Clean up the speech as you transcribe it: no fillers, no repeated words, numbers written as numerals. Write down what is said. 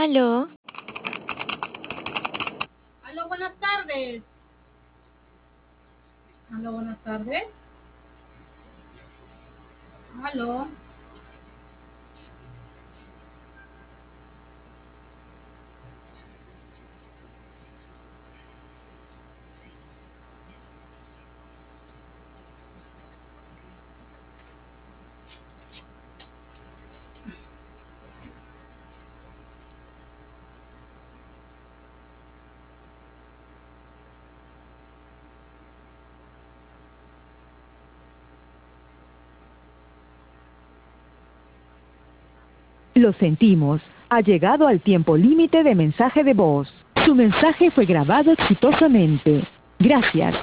Aló, Aló, buenas tardes. Aló, buenas tardes. Aló. Lo sentimos. Ha llegado al tiempo límite de mensaje de voz. Su mensaje fue grabado exitosamente. Gracias.